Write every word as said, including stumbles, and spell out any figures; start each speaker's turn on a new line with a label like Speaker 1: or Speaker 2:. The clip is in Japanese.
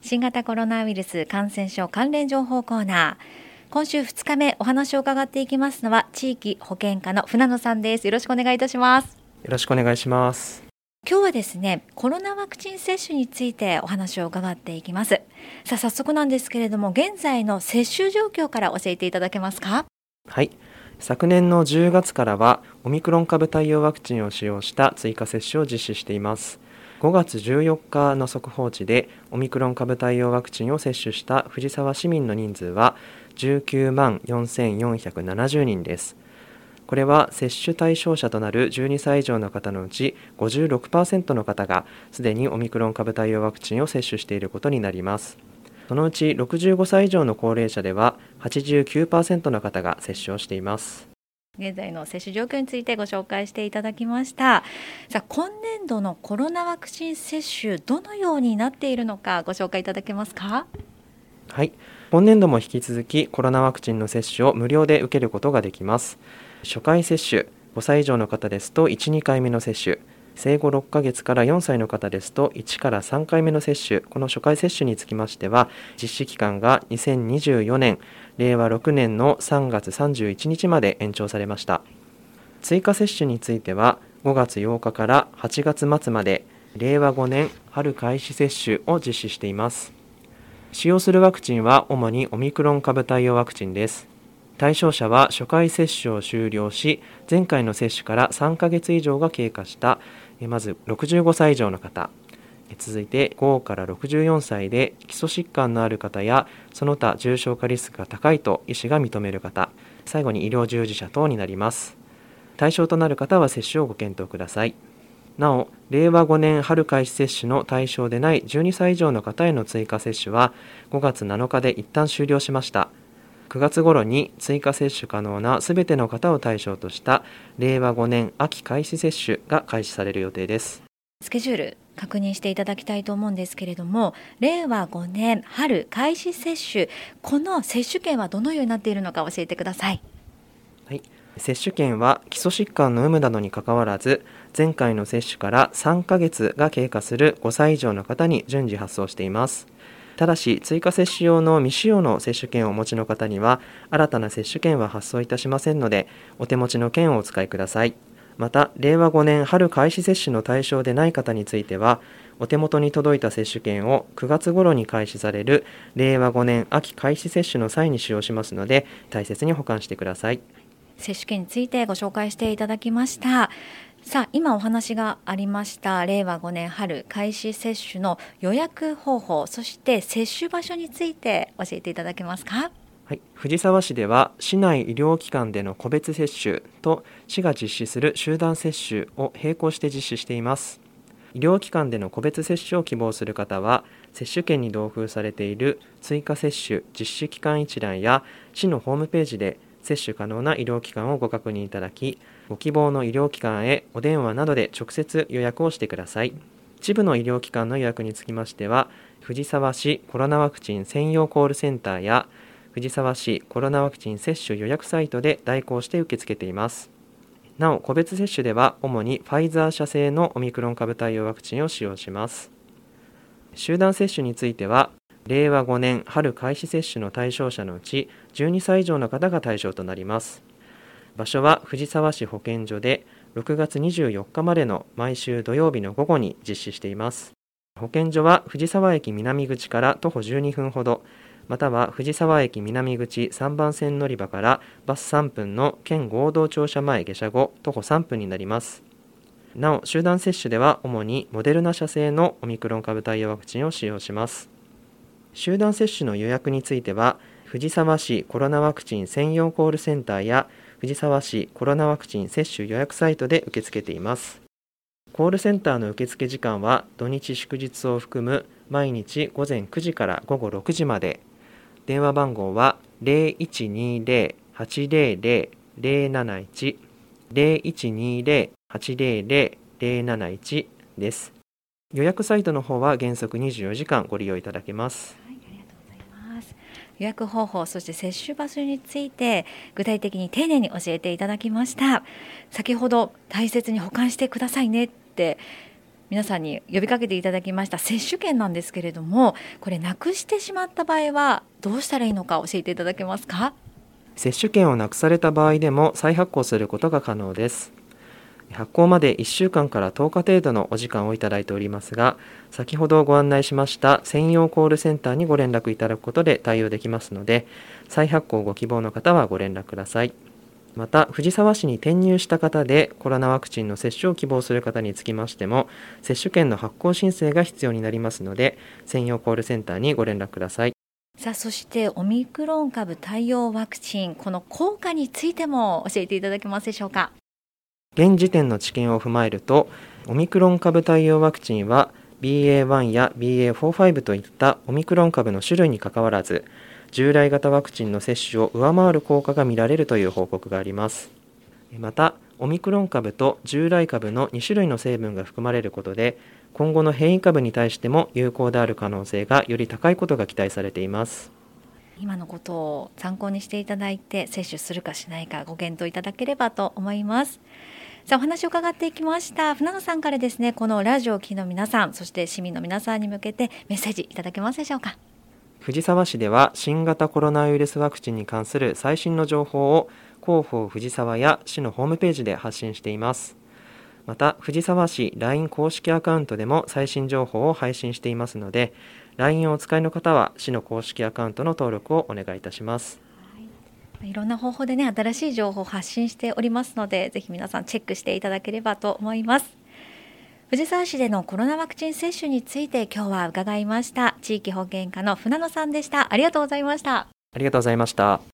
Speaker 1: 新型コロナウイルス感染症関連情報コーナー、今週ふつかめお話を伺っていきますのは地域保健課の船野さんです。よろしくお願いいたします。
Speaker 2: よろしくお願いします。
Speaker 1: 今日はですね、コロナワクチン接種についてお話を伺っていきます。さあ早速なんですけれども、現在の接種状況から教えていただけますか？
Speaker 2: はい、昨年のじゅうがつからはオミクロン株対応ワクチンを使用した追加接種を実施しています。ごがつじゅうよっかの速報値でオミクロン株対応ワクチンを接種した藤沢市民の人数はじゅうきゅうまんよんせんよんひゃくななじゅうにんです。これは接種対象者となるじゅうにさい以上の方のうち ごじゅうろくパーセント の方がすでにオミクロン株対応ワクチンを接種していることになります。そのうちろくじゅうごさい以上の高齢者では はちじゅうきゅうパーセント の方が接種をしています。
Speaker 1: 現在の接種状況についてご紹介していただきました。さあ今年度のコロナワクチン接種どのようになっているのかご紹介いただけますか？
Speaker 2: はい、今年度も引き続きコロナワクチンの接種を無料で受けることができます。初回接種、ごさい以上の方ですといち、にかいめの接種、生後ろっかげつからよんさいの方ですといちからさんかいめの接種、この初回接種につきましては実施期間がにせんにじゅうよねんれいわろくねんのさんがつさんじゅういちにちまで延長されました。追加接種についてはごがつようかからはちがつまつまでれいわごねん春開始接種を実施しています。使用するワクチンは主にオミクロン株対応ワクチンです。対象者は初回接種を終了し、前回の接種からさんかげつ以上が経過したまずろくじゅうごさい以上の方、続いてごからろくじゅうよんさいで基礎疾患のある方やその他重症化リスクが高いと医師が認める方、最後に医療従事者等になります。対象となる方は接種をご検討ください。なお、れいわごねん春開始接種の対象でないじゅうにさい以上の方への追加接種はごがつなのかで一旦終了しました。くがつ頃に追加接種可能なすべての方を対象としたれいわごねん秋開始接種が開始される予定です。
Speaker 1: スケジュール確認していただきたいと思うんですけれども、れいわごねん春開始接種、この接種券はどのようになっているのか教えてください。
Speaker 2: はい、接種券は基礎疾患の有無などにかかわらず前回の接種からさんかげつが経過するごさい以上の方に順次発送しています。ただし追加接種用の未使用の接種券をお持ちの方には新たな接種券は発送いたしませんので、お手持ちの券をお使いください。またれいわごねん春開始接種の対象でない方についてはお手元に届いた接種券をくがつ頃に開始されるれいわごねん秋開始接種の際に使用しますので大切に保管してください。
Speaker 1: 接種券についてご紹介していただきました。さあ今お話がありましたれいわごねん春開始接種の予約方法、そして接種場所について教えていただけますか？
Speaker 2: はい、藤沢市では市内医療機関での個別接種と市が実施する集団接種を並行して実施しています。医療機関での個別接種を希望する方は接種券に同封されている追加接種実施期間一覧や市のホームページで接種可能な医療機関をご確認いただき、ご希望の医療機関へお電話などで直接予約をしてください。一部の医療機関の予約につきましては藤沢市コロナワクチン専用コールセンターや藤沢市コロナワクチン接種予約サイトで代行して受け付けています。なお個別接種では主にファイザー社製のオミクロン株対応ワクチンを使用します。集団接種についてはれいわごねん春開始接種の対象者のうちじゅうにさい以上の方が対象となります。場所は藤沢市保健所でろくがつにじゅうよっかまでの毎週土曜日の午後に実施しています。保健所は藤沢駅南口から徒歩じゅうにふんほど、または藤沢駅南口さんばんせん乗り場からバスさんぷんの県合同庁舎前下車後徒歩さんぷんになります。なお集団接種では主にモデルナ社製のオミクロン株対応ワクチンを使用します。集団接種の予約については藤沢市コロナワクチン専用コールセンターや藤沢市コロナワクチン接種予約サイトで受け付けています。コールセンターの受付時間は土日祝日を含む毎日ごぜんくじからごごろくじまで、電話番号は ゼロいちにゼロ はちゼロゼロ ゼロなないち ゼロいちにゼロ はちゼロゼロ ゼロなないちです。予約サイトの方は原則にじゅうよじかんご利用いただけます。
Speaker 1: はい、ありがとうございます。予約方法、そして接種場所について具体的に丁寧に教えていただきました。先ほど大切に保管してくださいねって皆さんに呼びかけていただきました接種券なんですけれども、これなくしてしまった場合はどうしたらいいのか教えていただけますか？
Speaker 2: 接種券をなくされた場合でも再発行することが可能です。発行までいっしゅうかんからとおか程度のお時間をいただいておりますが、先ほどご案内しました専用コールセンターにご連絡いただくことで対応できますので、再発行ご希望の方はご連絡ください。また、藤沢市に転入した方でコロナワクチンの接種を希望する方につきましても、接種券の発行申請が必要になりますので、専用コールセンターにご連絡ください。
Speaker 1: さあ、そしてオミクロン株対応ワクチン、この効果についても教えていただけますでしょうか？
Speaker 2: 現時点の知見を踏まえると、オミクロン株対応ワクチンは ビーエーワン や ビーエーフォー、ファイブ といったオミクロン株の種類にかかわらず、従来型ワクチンの接種を上回る効果が見られるという報告があります。また、オミクロン株と従来株のに種類の成分が含まれることで、今後の変異株に対しても有効である可能性がより高いことが期待されています。
Speaker 1: 今のことを参考にしていただいて、接種するかしないかご検討いただければと思います。さあ、お話を伺っていきました船野さんからですね、このラジオを聴きの皆さん、そして市民の皆さんに向けてメッセージいただけますでしょうか？
Speaker 2: 藤沢市では新型コロナウイルスワクチンに関する最新の情報を広報藤沢や市のホームページで発信しています。また、藤沢市 ライン 公式アカウントでも最新情報を配信していますので、 ライン をお使いの方は市の公式アカウントの登録をお願いいたします。
Speaker 1: いろんな方法でね、新しい情報を発信しておりますので、ぜひ皆さんチェックしていただければと思います。藤沢市でのコロナワクチン接種について今日は伺いました。地域保健課の船野さんでした。ありがとうございました。
Speaker 2: ありがとうございました。